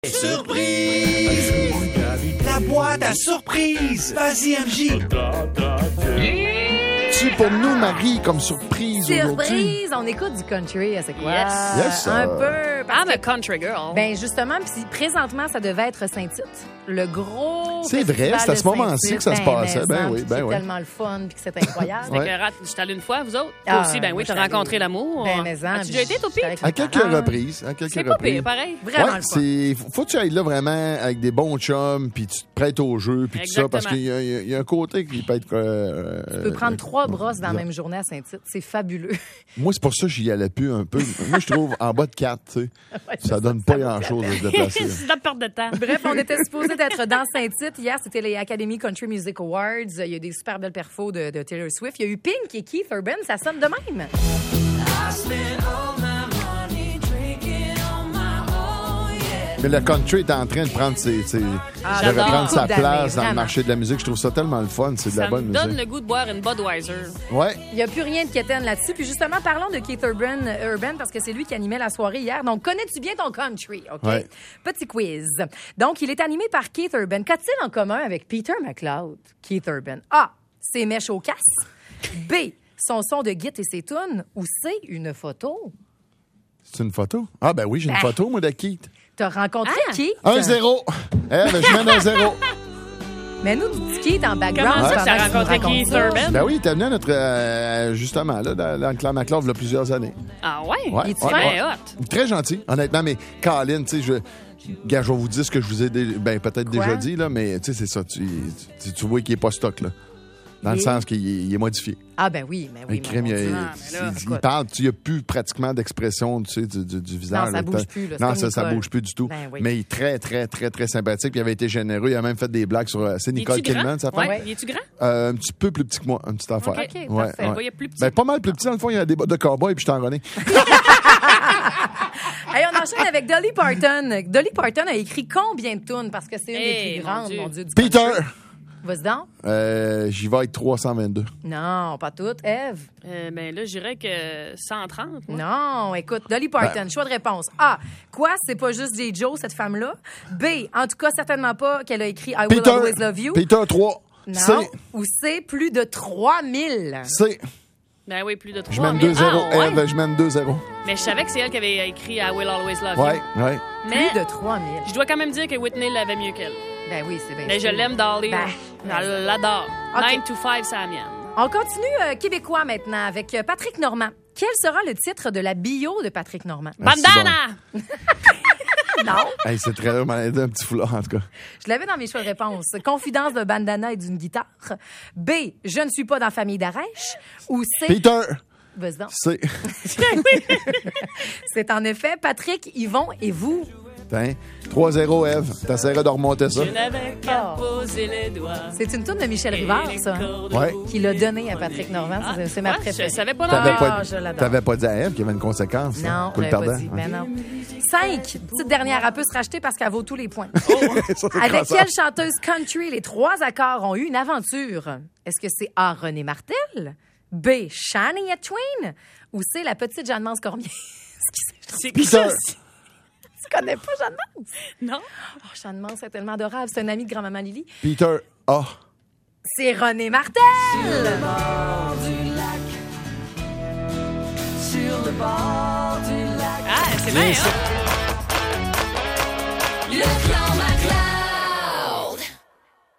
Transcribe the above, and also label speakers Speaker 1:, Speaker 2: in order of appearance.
Speaker 1: Surprise! La boîte à surprise! Vas-y, MJ!
Speaker 2: Tu pour nous, Marie, comme surprise aujourd'hui?
Speaker 3: Surprise! On écoute du country, c'est quoi?
Speaker 2: Yes,
Speaker 3: un peu.
Speaker 4: I'm a country girl.
Speaker 3: Ben justement, puis présentement, ça devait être Saint-Tite. Le gros
Speaker 2: C'est vrai,
Speaker 3: festival
Speaker 2: c'est à
Speaker 3: de
Speaker 2: ce moment-ci
Speaker 3: Saint-Tite.
Speaker 2: que ça se passait. Ben oui, ben
Speaker 3: c'est
Speaker 2: oui.
Speaker 3: tellement le fun, puis que c'est incroyable.
Speaker 4: C'était écœurant. J'étais allée une fois, vous autres?
Speaker 3: Ah,
Speaker 4: Toi aussi, ben oui,
Speaker 3: moi,
Speaker 4: t'as
Speaker 3: j'étais
Speaker 4: rencontré
Speaker 3: allée.
Speaker 4: l'amour.
Speaker 3: Ben, mais
Speaker 4: As-tu déjà été, toi, Pete?
Speaker 2: À quelques reprises.
Speaker 4: C'est pas pire, pareil.
Speaker 3: Vraiment
Speaker 2: Ouais,
Speaker 3: le fun.
Speaker 2: faut que tu ailles là vraiment avec des bons chums, puis tu te prêtes au jeu, puis tout ça, parce qu'il y a un côté qui peut être...
Speaker 3: Tu peux prendre 3 brosses dans la même journée à Saint-Tite. C'est fabuleux.
Speaker 2: Moi, c'est pour ça que j'y allais plus un peu. Moi, je trouve en bas de 4, tu sais,
Speaker 3: Ouais,
Speaker 2: ça donne pas grand-chose de se déplacer.
Speaker 4: C'est de la perte de temps.
Speaker 3: Bref, on était supposé d'être dans Saint-Tite. Hier, c'était les Academy Country Music Awards. Il y a des super belles perfos de Taylor Swift. Il y a eu Pink et Keith Urban. Ça sonne de même.
Speaker 2: Mais le country est en train de prendre de
Speaker 4: j'adore.
Speaker 2: reprendre sa
Speaker 3: Coupe d'année,
Speaker 2: place dans le
Speaker 3: vraiment.
Speaker 2: marché de la musique. Je trouve ça tellement le fun. C'est de la
Speaker 4: Ça
Speaker 2: bonne
Speaker 4: me donne
Speaker 2: musique.
Speaker 4: le goût de boire une Budweiser.
Speaker 2: Ouais.
Speaker 3: Il n'y a plus rien de quétaine là-dessus. Puis justement, parlons de Keith Urban parce que c'est lui qui animait la soirée hier. Donc, connais-tu bien ton country? OK?
Speaker 2: Ouais.
Speaker 3: Petit quiz. Donc, il est animé par Keith Urban. Qu'a-t-il en commun avec Peter McLeod? Keith Urban. A. Ses mèches au casse. B. Son son de git et ses tunes. Ou C. Une photo.
Speaker 2: C'est une photo? Ah, ben oui, j'ai une photo, moi, de Keith.
Speaker 3: T'as rencontré Keith?
Speaker 2: 1-0. Je mène 1-0.
Speaker 3: Mais nous, du Keith en background.
Speaker 4: Comment ça que
Speaker 3: pendant
Speaker 4: t'as
Speaker 3: que tu nous
Speaker 4: rencontré
Speaker 3: racontes
Speaker 4: Keith
Speaker 3: ça.
Speaker 4: Urban?
Speaker 2: Ben oui, il était venu à notre... justement, là, dans le clan McLeod, il y a plusieurs années.
Speaker 4: Ah ouais?
Speaker 2: Ouais,
Speaker 4: Il est
Speaker 2: ouais,
Speaker 4: bien
Speaker 2: ouais.
Speaker 4: hot.
Speaker 2: Très gentil, honnêtement, mais Colin, tu sais, gars, je vais vous dire ce que je vous ai peut-être
Speaker 3: Quoi?
Speaker 2: déjà dit, là, mais tu sais, c'est ça. Tu vois qu'il n'est pas stock, là. Dans le sens qu'il est modifié.
Speaker 3: Ah ben oui, mais oui.
Speaker 2: Le crime,
Speaker 3: mon Dieu.
Speaker 2: il parle, il n'y a plus pratiquement d'expression du visage.
Speaker 3: Non, ça bouge plus, là, c'est
Speaker 2: Non,
Speaker 3: comme
Speaker 2: ça
Speaker 3: Nicole.
Speaker 2: bouge plus du tout.
Speaker 3: Ben oui.
Speaker 2: Mais il est très, très, très, très sympathique. Puis il avait été généreux. Il a même fait des blagues sur... C'est Nicole
Speaker 4: Es-tu grand?
Speaker 2: Kidman, sa femme?
Speaker 4: Ouais. Es-tu grand?
Speaker 2: Un petit peu plus petit que moi, une petite affaire.
Speaker 3: OK, parfait.
Speaker 4: Je voyais plus petit.
Speaker 2: Ben, pas mal plus petit. Dans le fond, il y a des bottes de cowboy, puis je t'en connais.
Speaker 3: Hey, on enchaîne avec Dolly Parton. Dolly Parton a écrit combien de tunes? Parce que c'est une des
Speaker 4: Hey,
Speaker 3: plus
Speaker 4: mon
Speaker 3: grandes,
Speaker 4: Dieu.
Speaker 3: mon Dieu, du
Speaker 2: Peter!
Speaker 3: country. Vas-y donc.
Speaker 2: J'y vais avec 322.
Speaker 3: Non, pas toutes. Eve?
Speaker 4: Ben là, je dirais que 130. moi.
Speaker 3: Non, écoute, Dolly Parton, choix de réponse. A. Quoi, c'est pas juste J. Joe, cette femme-là? B. En tout cas, certainement pas qu'elle a écrit I Will Always Love You.
Speaker 2: Peter, 3.
Speaker 3: Non.
Speaker 2: C.
Speaker 3: Ou C. Plus de 3000.
Speaker 2: C.
Speaker 4: Ben oui, plus de 3
Speaker 2: Je mène
Speaker 4: 000.
Speaker 2: 2-0.
Speaker 4: Ah, ouais?
Speaker 2: Eve, je mène 2-0.
Speaker 4: Mais je savais que c'est elle qui avait écrit I Will Always Love You.
Speaker 2: Ouais, ouais.
Speaker 4: Mais
Speaker 3: Plus de 3000.
Speaker 4: je dois quand même dire que Whitney l'avait mieux qu'elle.
Speaker 3: Ben oui, c'est bien
Speaker 4: Mais je
Speaker 3: sûr.
Speaker 4: l'aime, Dolly.
Speaker 3: Ben,
Speaker 4: Je l'adore.
Speaker 3: OK.
Speaker 4: 9 to 5, c'est la mienne.
Speaker 3: On continue québécois maintenant avec Patrick Normand. Quel sera le titre de la bio de Patrick Normand?
Speaker 2: Ah, c'est
Speaker 4: Bandana!
Speaker 3: Non.
Speaker 2: Hey, c'est très drôle, m'en a aidé un petit foulard, en tout cas.
Speaker 3: Je l'avais dans mes choix de réponse. Confidence de bandana et d'une guitare. B. Je ne suis pas dans Famille d'Arèche. Ou C.
Speaker 2: Peter,
Speaker 3: Vas-y donc.
Speaker 2: C.
Speaker 3: C'est en effet Patrick, Yvon et vous.
Speaker 2: Tiens, 3-0, Eve. T'essaieras de remonter ça.
Speaker 4: Je n'avais qu'à poser les doigts.
Speaker 3: C'est une tune de Michel Rivard, ça,
Speaker 2: Ouais.
Speaker 3: qui l'a donnée à Patrick Normand. C'est ma
Speaker 4: Ouais,
Speaker 3: préférée.
Speaker 4: je savais pas non
Speaker 2: T'avais
Speaker 4: plus.
Speaker 3: Ah,
Speaker 2: pas,
Speaker 3: je l'adore.
Speaker 2: t'avais pas dit à Eve qu'il y avait une conséquence.
Speaker 3: Non,
Speaker 2: Coup
Speaker 3: je
Speaker 2: de
Speaker 3: l'avais pas
Speaker 2: perdant.
Speaker 3: dit. Ben non. 5. Petite dernière, elle peut se racheter parce qu'elle vaut tous les points.
Speaker 2: Ça, c'est
Speaker 3: Avec
Speaker 2: crossant.
Speaker 3: quelle chanteuse country les 3 accords ont eu une aventure? Est-ce que c'est A. René Martel, B. Shania Twain ou C. la petite Jeanne-Mance Cormier?
Speaker 4: C'est
Speaker 2: Peter.
Speaker 4: ça.
Speaker 3: Tu connais pas Jeanne-Mance?
Speaker 4: Non?
Speaker 3: Oh, Jeanne-Mance, c'est tellement adorable. C'est un ami de grand-maman Lily.
Speaker 2: Peter, A.
Speaker 3: C'est René Martel!
Speaker 4: Ah, c'est bien, hein?